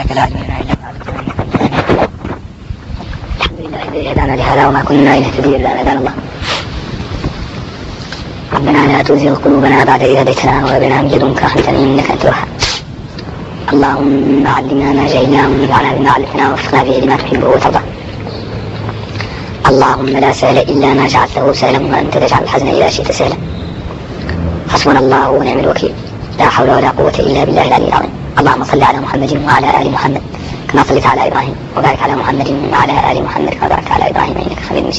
سبحانك لا علم لنا إلا ما علمتنا. الحمد لله الذي هدانا لهذا وما كنا لنهتدي إلا أن هدانا الله. ربنا لا تزغ قلوبنا بعد إذ هديتنا وهب لنا من لدنك رحمة إنك أنت الوهاب. اللهم علمنا ما جهلنا وانفعنا بما علمتنا ووفقنا به لما تحبه وترضى. اللهم لا سهل إلا ما جعلته سهلا وأنت تجعل الحزن إذا شئت سهلا. حسبنا الله ونعم الوكيل. لا حول ولا قوة إلا بالله العلي العظيم. اللهم صل على محمد وعلى آل محمد كما صليت على إبراهيم وبارك على محمد وعلى آل محمد كما باركت على إبراهيم إنك حميد مجيد.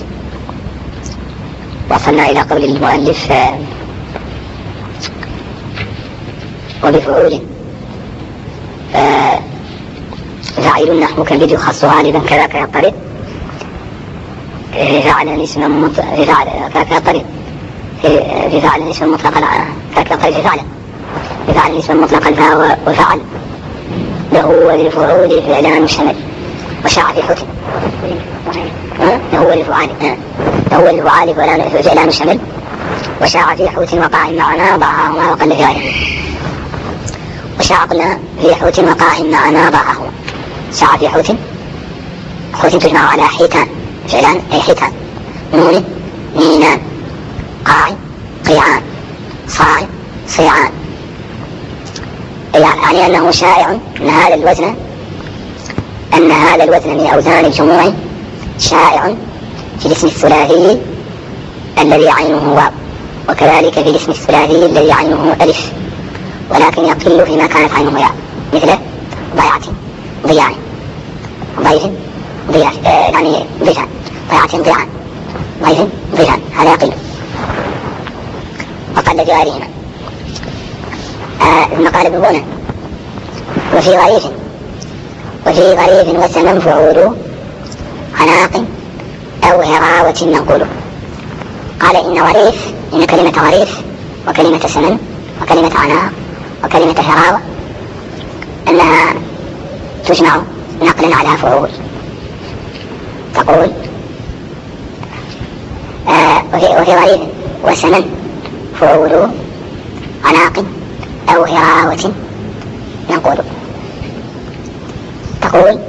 وصلنا إلى قول المؤلف وبفعول فاعل نحو كالفيديو خاص غالبا كذاك يضطرد فعل اسم كالطريق في فعل اسم مطلقا كالطريق فعل اسم مطلقا وفعل له وللفعول فعلان مشتمل وشاع في حكم له وللفعال فعلان مشتمل وشاع في حوت وقاع معنا ضاعهما وقل في غيره. وشاع قلنا في حوت وقاع معنا ضاعهما. شاع في حوت تجمع على حيتان فعلان أي حيتان نون نينان قاع قيعان صاع صيعان. يعني أنه شائع أن هذا الوزن من أوزان الجموع شائع في الاسم الثلاثي الذي عينه واو وكذلك في الاسم الثلاثي الذي عينه ألف ولكن يقل فيما كانت عينه ياء مثل ضيعة ضياع ضيف ضياف يعني ضيفان ضيعة ضيعان ضيف ضيفان هذا يقل وقل جوارهما. ثم قال ابن بونة وفي ظريف وسمن فعول عناق أو هراوة ننقل. قال إن كلمة ظريف وكلمة سمن وكلمة عناق وكلمة هراوة أنها تجمع نقلا على فعول. تقول وفي ظريف وسمن فعول عناق أو هراوة ننقل. تقول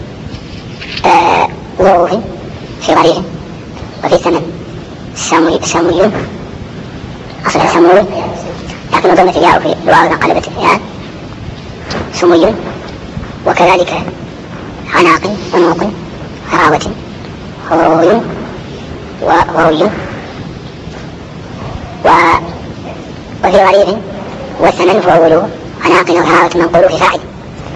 ظروف في ظريف وفي سمن سمي أصلها سموي لكن ضمت الياء في الواو انقلبت الياء سمي وكذلك عناق عنوق هراوة هروي وهروي. وفي ظريف وسمن فعول عناق أو هراوة منقول في فاعل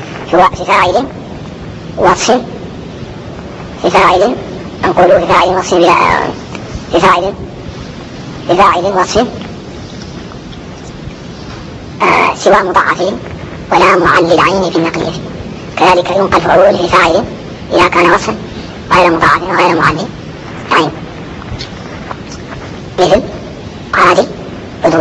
وصف في فاعل منقول في فاعل وصف في فاعل وصف سوى مضاعفين ولا معلل عين في النقل. كذلك ينقل فعول في فاعل إذا كان وصفا غير مضاعف وغير معلل عين مثل قادي عدول.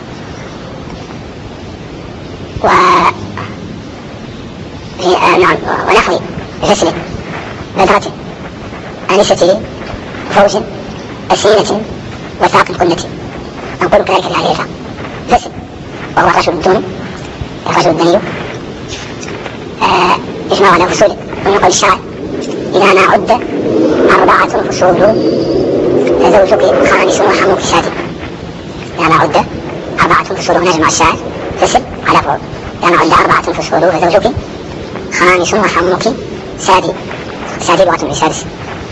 ونحو فسل بدرة أنسة فوز أسينة وثاق قلة. نقول كذلك في هذه الفاء فسل وهو الرجل الدوني الرجل الدني يجمع على فصول. ويقول الشاعر إذا ما عد 4 فصول زوجك خامس وحموك شادي. إذا ما عد 4 فصول نجمع الشاعر فسل على فعول. إذا ما عد 4 فصول فزوجك خامس وحموك سادي لغة من سادس.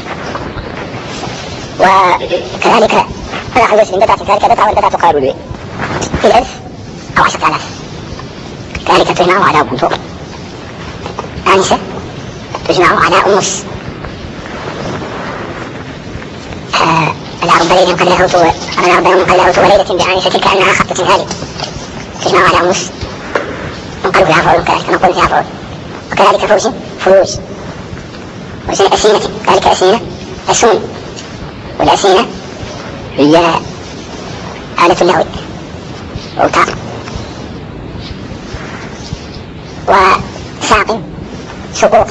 وكذلك نحو الوزن من بدعة كذلك بدعة والبدعة تقارب به بالألف أو 10,000. كذلك تجمع على منطوق آنسة تجمع على أنوس. العرب ليلة قد لهوت وليلة بآنسة كأنها خطة هالي تجمع على أنوس نقل فيها فعول كذلك نقول فيها فعول. وكذلك فروج أسينة كذلك أسينة أسون. والأسينة هي آلة اللهو أوتار. وساق شقوق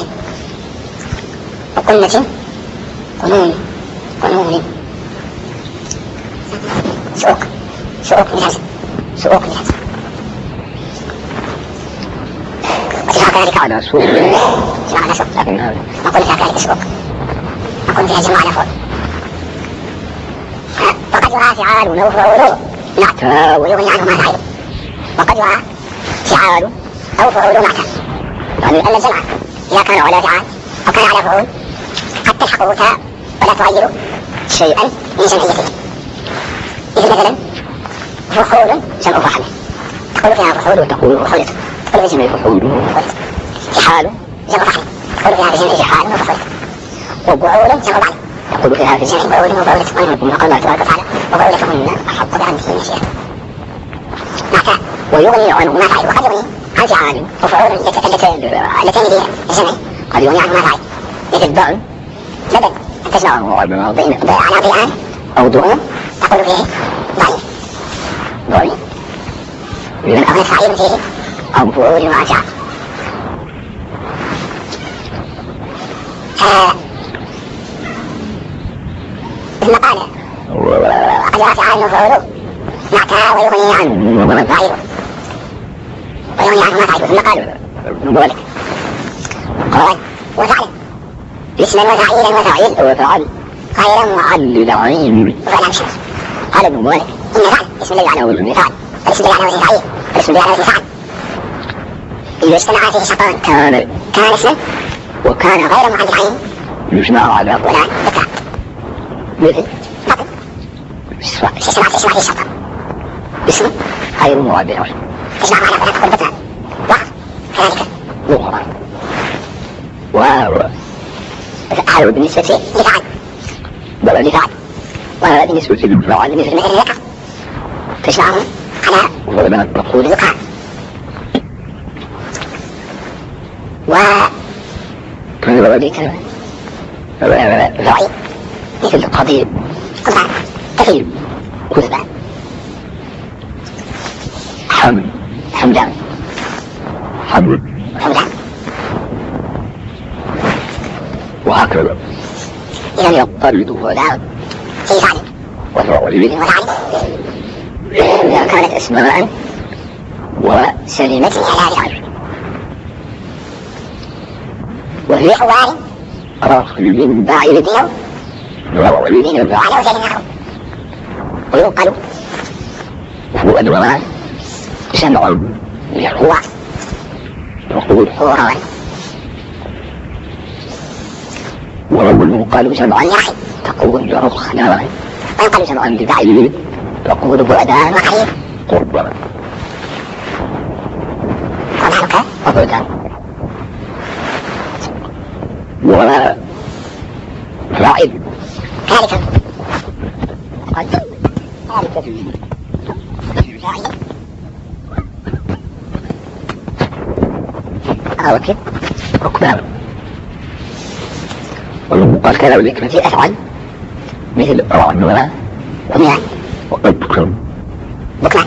وقلة قنون شقوق لهزم. وفي كذلك على سوق جمع على سوق نقول فيها كذلك سوق نقول فيها جمع على فوق وقد يرى فعال وفعول نعتى ويغني عنه ما فعل وقد يرى فعال أو فعول نعتى يعني أن الجمع إذا كان على فعال أو كان على فعول قد تلحقه تاء ولا تغير شيئا من جمعيته إذا مثلا فحول جمع فحل تقول فيها فحول وتقول فحولة تقول في جمع فحول وفحولة فحال جمع فحل تقول فيها في جمع فحال وفحولة وبعول جمع بعل تقول فيها في جمع بعول وبعولة ويقول الله تبارك وتعالى وبعولتهن أحق بأنفسهن مشيئة معنى ويغني عنه ما فعل وقد يغني عن فعال وفعول اللتين بها الجمع قد يغني عنه ما فعل مثل ضعن بدل أن تجمعه على ضيئان أو ضعن تقول فيه ضعيف ضعيف من أغنى فعيل فيه أو فعول مع فعل ثم قال وقد يرى فعال وفعول نعتى ويغني عنه ما فعل ويغني عنه ما فعل ثم قال قال وفعل اسما وفعيلا وفعيل وفعل خيرا وعلل وفعل مشرف قال ابن مالك إن فعل اسم الذي على وزن فعل والاسم الذي على وزن فعيل والاسم الذي على وزن فعل إذا اجتمع فيه شرطان كان اسما وكان غير معد العين يجمع على ولا ذكر مثل بطن اجتمع فيه شرطان اسم غير معد العين تجمع على ولا تقول بطن وقف كذلك لغة وهذا بالنسبة لفعل بل لفعل وهذا بالنسبة للفعل مثل ذكر تجمعهم على مقول ذكر وكان ذلك فعيل مثل قضيب قطع كثير كذبة حمدان وهكذا إذا يضطرد فعل في فعل وفعل إذا كانت اسماء وسلمت على فعل وفي حوار رخل باعل الدين وعلى وجل نحو وينقل هو الومان جمع هو نقول حوار ويقال جمعا يحي تقول رخنا ويقال جمعا بفعل تقول بعدان وحي قربا وذلك وبعدان وفاعل ثالثا قد ثالثا فاعل أوكي ركبان وقال كذلك في أفعل مثل رعن ولا ومياه وأبكم بكرة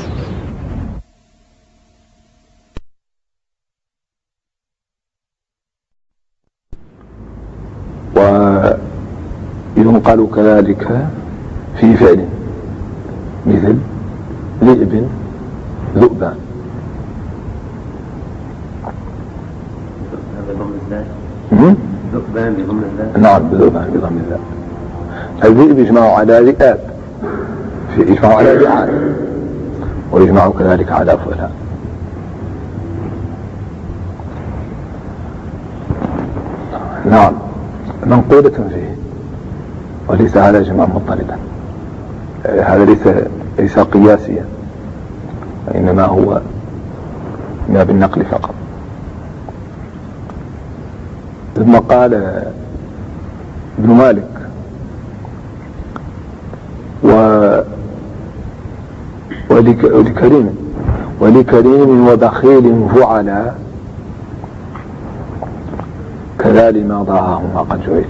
وينقل كذلك في فعل مثل ذئب ذؤبان ذؤبان بضم الذات. نعم ذؤبان بضم الذات. الذئب يجمع على ذئاب يجمع على ذئاب ويجمع كذلك على فلان. نعم منقولة فيه وليس هذا جمع مضطردا. هذا ليس قياسيا وإنما هو ما بالنقل فقط. ثم قال ابن مالك ولكريم وبخيل فعلا كذلك ما ضاههما قد جعل.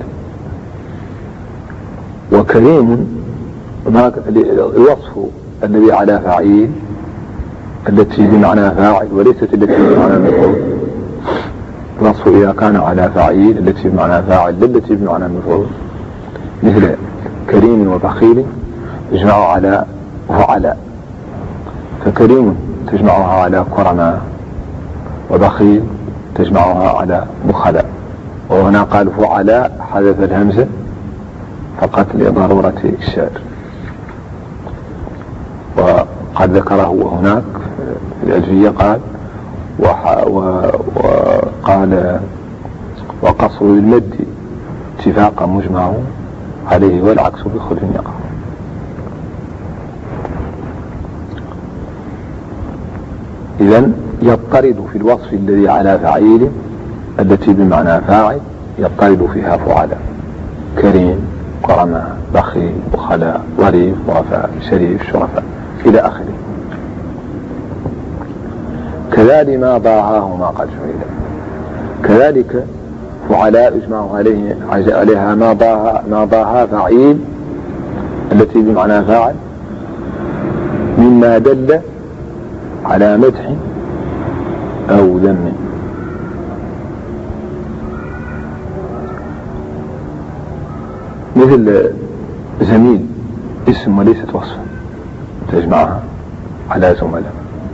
وكريم الوصف الذي على فعيل التي بمعنى فاعل وليست التي بمعنى مفعول. الوصف إذا كان على فعيل التي بمعنى فاعل التي بمعنى مفعول مثل كريم وبخيل تجمع على فعلاء. فكريم تجمعها على كرماء وبخيل تجمعها على بخلاء. وهنا قال فعلاء حذف الهمزة فقط لضرورة الشعر، وقد ذكره هناك في الألفية قال وقال وقصر المد اتفاقا مجمع عليه والعكس بخلف يقع. إذن يضطرد في الوصف الذي على فعيل التي بمعنى فاعل يضطرد فيها فعلاء: كريم، كرماء، بخيل، بخلاء، ظريف، وفاء، شريف، شرفاء إلى آخره. كذلك ما ضاعاه ما قد فعل. كذلك فعلاء يجمع عليها ما ضاها فعيل التي بمعنى فاعل مما دل على مدح أو ذم. مثل زميل اسم وليست وصفا تجمعها على زملاء،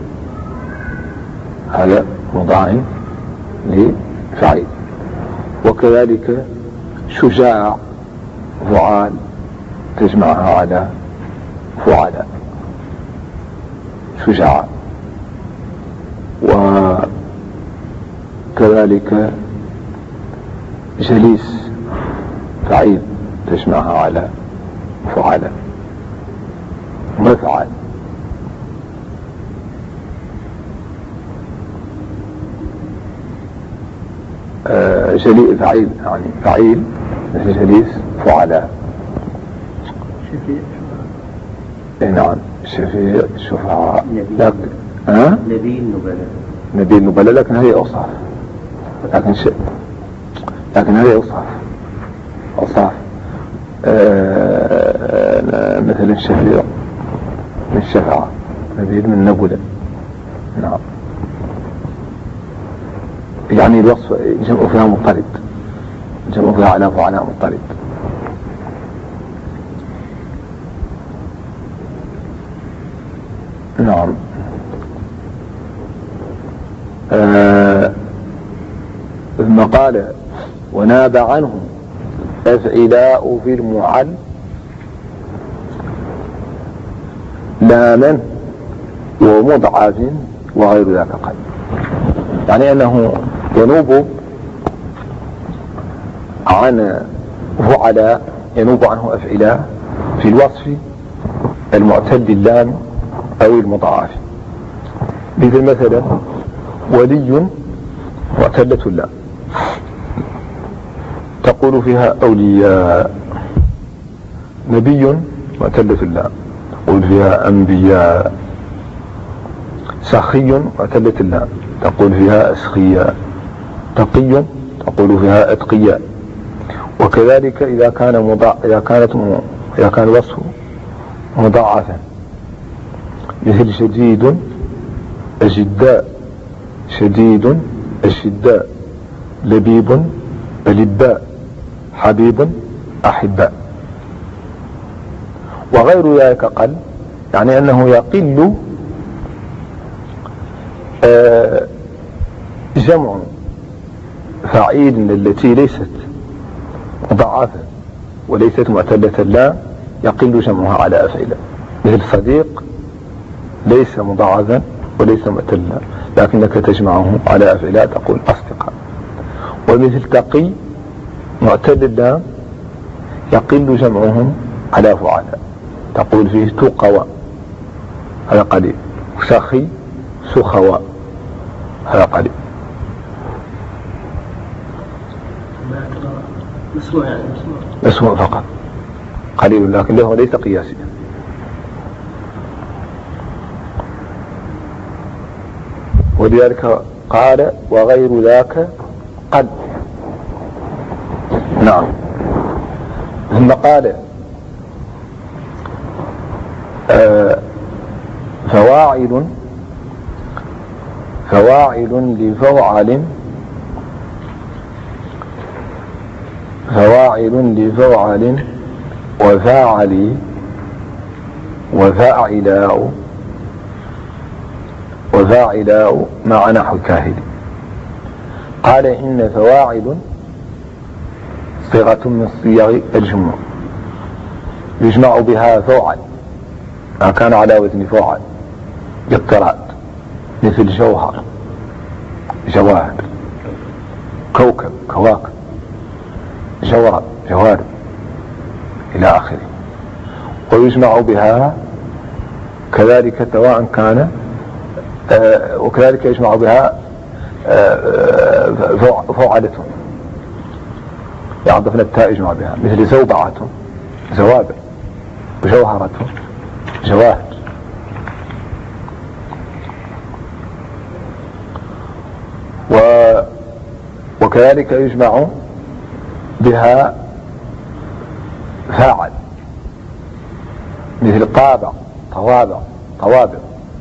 هذا مضاعف لفعيل. وكذلك شجاع فعال تجمعها على فعلاء شجاع. وكذلك جليس فعيل تجمعها على فعلاء مفعل. جليء فعيل يعني فعيل مثل جليس فعلاء. نعم شفيع شفعاء. نبيل نبلة لكن هذه أوصاف، لكن هذه أوصاف مثل الشفيع من شفعة، نبيل من نبلة. نعم يعني الوصف جمع فيها مضطرد، جمع فيها على فعلاء مضطرد. نعم ثم قال وناب عنه أفعلاء في المعل لاما ومضعف وغير ذاك قل. يعني أنه ينوب عن فعلاء، ينوب عنه أفعلاء في الوصف المعتل اللام أو المضاعف. مثلا ولي معتلة اللام تقول فيها أولياء. نبي معتلة اللام تقول فيها أنبياء. سخي معتلة اللام تقول فيها أسخياء. تقي تقول فيها أتقياء. وكذلك إذا كان الوصف مضاعفا مثل شديد أجداء، شديد أشداء، لبيب ألباء، حبيب أحباء وغير ذلك قل. يعني أنه يقل جمع فعيل التي ليست مضاعفة وليست معتلة اللام يقل جمعها على أفعلة. مثل صديق ليس مضاعفا وليس معتلا لكنك تجمعه على أفعلة تقول أصدقاء. ومثل تقي معتل اللام يقل جمعهم على فعلاء تقول فيه تقوى، هذا قليل. سخي سخواء، هذا قليل. مسموع فقط قليل لكن له ليس قياسيا. ولذلك قال وغير ذاك قد. نعم ثم قال فواعل لفوعل، فواعل لفوعل وفاعل وفاعلاء مع نحو كاهل. قال إن فواعل صيغة من صيغ الجمع يجمع بها فوعل ما كان على وزن فوعل بالطراد مثل جوهر جواهر كوكب كواكب جورب جوارب إلى آخره. ويجمع بها كذلك سواء كان وكذلك يجمع بها فوعلة يعضفن التاء يجمع بها مثل زوبعة زوابع وجوهرة جواهر. وكذلك يجمع بها فاعل مثل طابع طوابع طوابع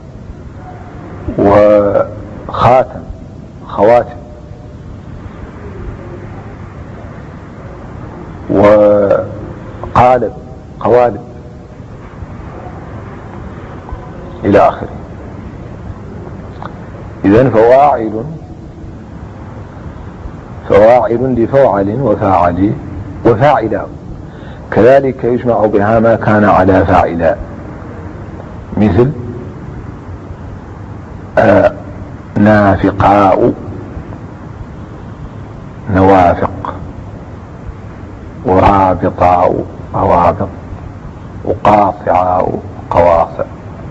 وخاتم خواتم وقالب قوالب إلى آخره. إذن فواعل لفوعل وفاعل وفاعلا. كذلك يجمع بها ما كان على فاعلا مثل نافقاء نوافق ورابطاء روابط وقاطعاء قواطع.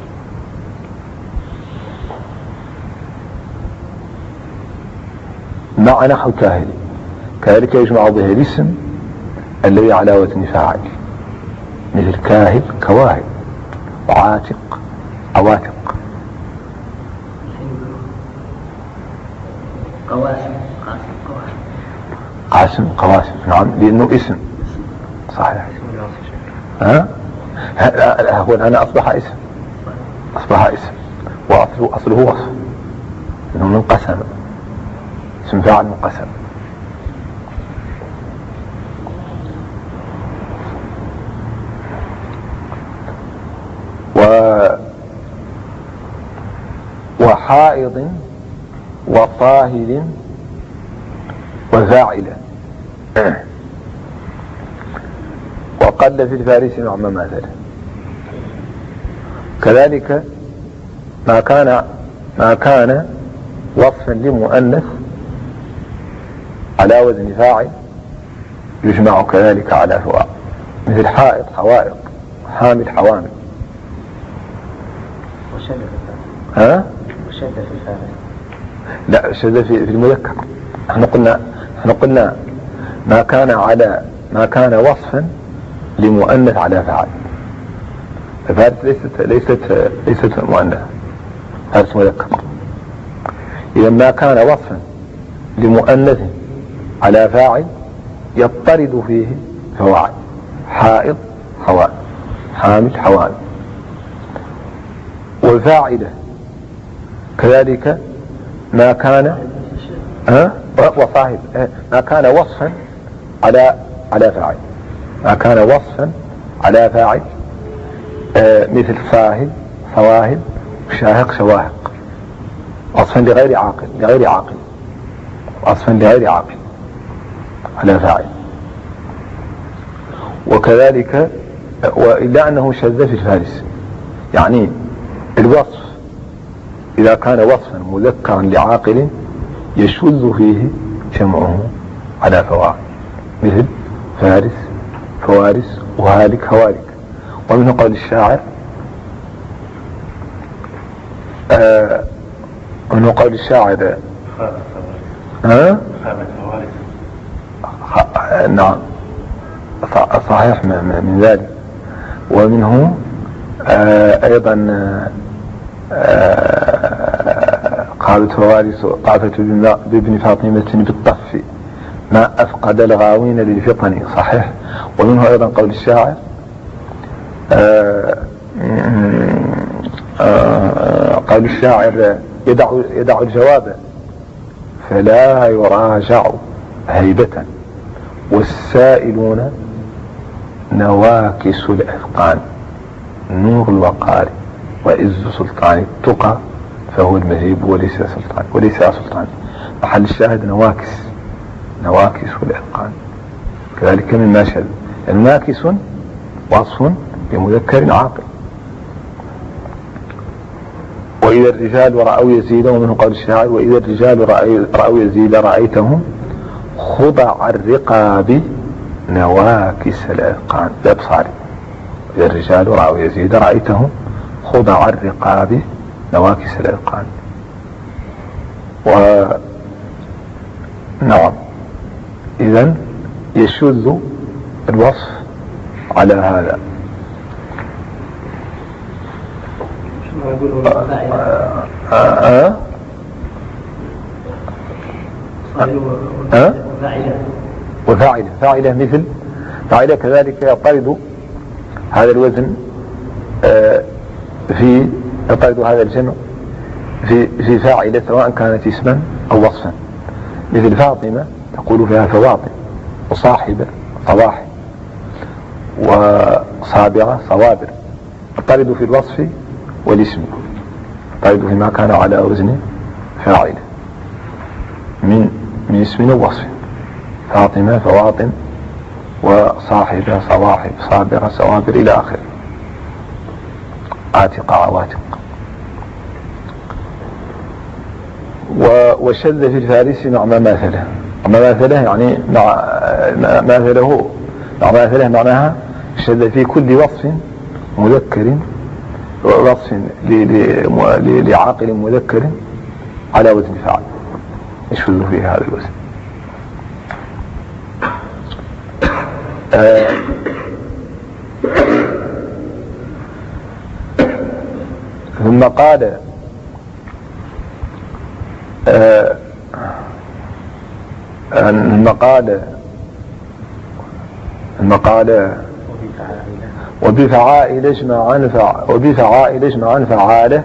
مع نحو كاهل كذلك يجمع به الاسم الذي على وزن فاعل مثل كاهل كواهل وعاتق عواتق. قاسم قواسم نعم لأنه اسم صحيح. هو الآن أصبح اسم وأصله وصف إنه من قسم اسم فاعل من قسم. وحائض وطاهر وفاعلة. وقل في الفارس مع مماثله. كذلك ما كان وصفا لمؤنث على وزن فاعل يجمع كذلك على فواعل مثل حائط حوائط حامل حوامل. وشد في الفارس لا شد في المذكر. احنا قلنا ما كان وصفا لمؤنث على فاعل. الفارس ليست مؤنث فارس مذكر. إذا ما كان وصفا لمؤنث على فاعل يضطرد فيه فواعل حائض حوامل حامل حوامل. والفاعلة كذلك ما كان وصاحب ما كان وصفا على فاعل ما كان وصفا على فاعل مثل صاهب صواهب شاهق شواهق وصفا لغير عاقل وصفا لغير عاقل على فاعل. وكذلك وإلا أنه شذ في الفارس يعني الوصف إذا كان وصفا مذكرا لعاقل يشذ فيه جمعه على فواعل مثل فارس فوارس وهالك هوالك. ومنه قول الشاعر نعم صحيح من ذلك. ومنه أيضا قالت فوارس طافت بابن فاطمة بالطف ما أفقد الغاوين للفطن صحيح. ومنه أيضا قول الشاعر قول الشاعر يدع الجواب فلا يراجع هيبة والسائلون نواكس الأثقان نور الوقار وعز سلطان التقى فهو المهيب وليس سلطان محل الشاهد نواكس الإتقان كذلك مما شذ. الناكس وصف بمذكر عاقل. وإذا الرجال رأوا يزيد، ومنه قول الشاعر وإذا الرجال رأوا يزيد رأيتهم خضع الرقاب نواكس الإتقان بأبصاري. إذا الرجال رأوا يزيد رأيتهم خضع الرقاب نواكس الإتقان. نعم، إذن يشذ الوصف على هذا. وفاعلة مثل فاعلة كذلك يطرد هذا الوزن يطرد هذا الجمع في فاعلة سواء كانت اسما أو وصفا، مثل فاطمة تقول فيها فواطم، وصاحبة صواحب، وصابرة صوابر. الطرد في الوصف والاسم، الطرد فيما كان على وزن فاعلة من اسم ووصف، فاطمة فواطم، وصاحبة صواحب، صابرة صوابر إلى آخره، عاتقة عواتق. وشذ في الفارس مع مماثله. مماثله يعني مع مماثله معناها شذ في كل وصف مذكر، وصف لعاقل مذكر على وزن فاعل يشذ في هذا الوزن. ثم قال المقالة وبفعائل اجمعا فعاله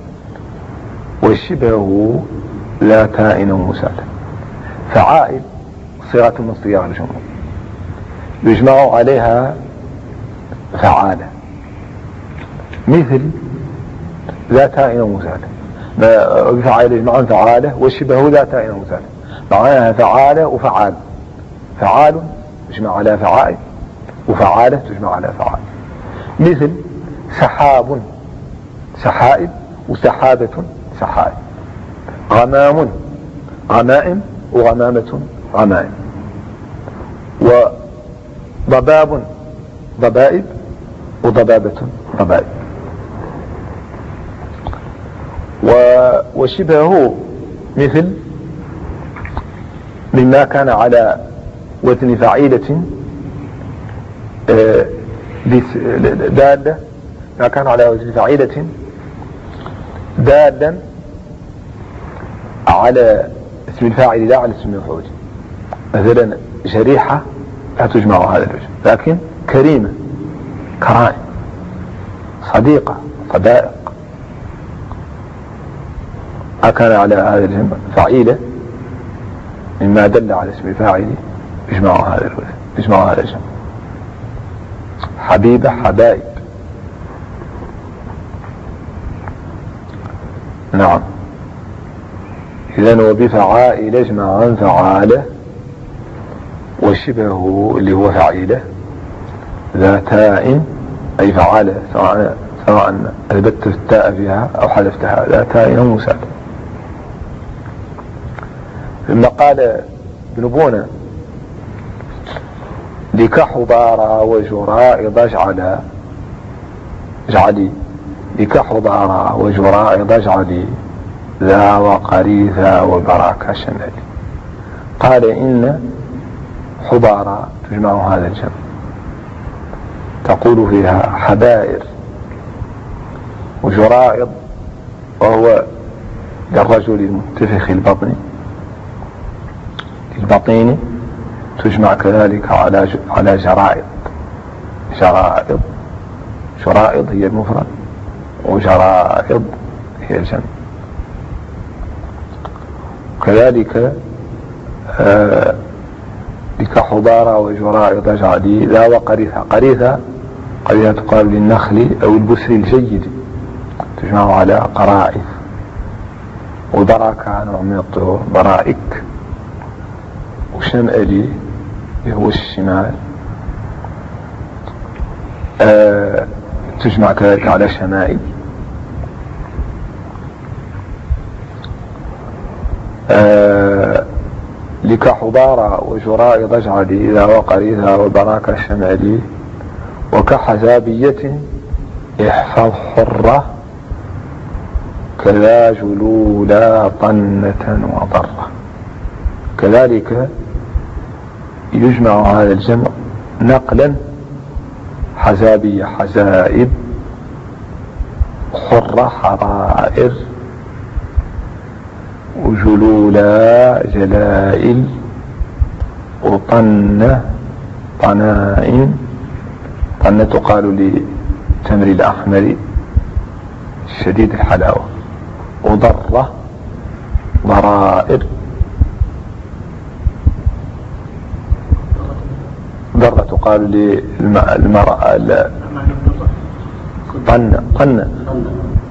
وشبهه لا تائن مساله. فعائل صيغة من صيغ الجمهور يجمع عليها فعاله، مثل لا تائن مساله. وبفعائل اجمعا فعاله وشبهه لا تائن مساله، معناها فعاله وفعال. فعال تجمع على فعائل، وفعاله تجمع على فعال. مثل سحاب سحائب، وسحابة سحائب. غمام غمائم، وغمامة غمائم. وضباب ضبائب، وضبابة ضبائب. وشبهه مثل مما كان على وزن فعيلة دالة، ما كان على وزن فعيلة دالا على اسم الفاعل لا على اسم المفعول. مثلا شريحة لا تجمع هذا الوجه، لكن كريمة كرائم، صديقة صدائق، ما كان على هذا الجمع فعيلة مما دل على اسم الفاعل يجمع هذا الوجه، يجمع هذا الجمع. حبيبة حبائب. نعم. إذن وبفعائل اجمعا فعاله وشبهه اللي هو فعيلة ذاتاء أي فعاله، سواء أثبتت التاء فيها أو حذفتها، ذاتاء أو مساعدة. ثم قال ابن بونة لكحضارا وجرائض اجعلي لكحضارا وجرائض اجعلي ذا وقريثا وبراك شمالي. قال إن حضارا تجمع هذا الجمع، تقول فيها حبائر. وجرائض وهو للرجل المنتفخ البطين تجمع كذلك على جرائض. جرائض هي المفرد، وجرائض هي الجمع. كذلك لكحضارا وجرائض اجعلي ذا وقريثا. قريثا تقال للنخل أو البسر الجيد، تجمع على قرائث. وبركة نوع من الطيور برائك، وشمألي هو الشمال تجمع كذلك على شمائل. لكحضارة وجراء ضجعلي إذا وقر إذا وبراك الشمالي، وكحزابية احفظ حرة، كذا جلولا طنة وضرة. كذلك يجمع هذا الجمع نقلا حزابية حزائب، حرة حرائر، وجلولا جلائل، وطنة طنائن. طنة تقال للتمر الأحمر شديد الحلاوة، وضرة ضرائر. ضرة تقال للمرأة طنة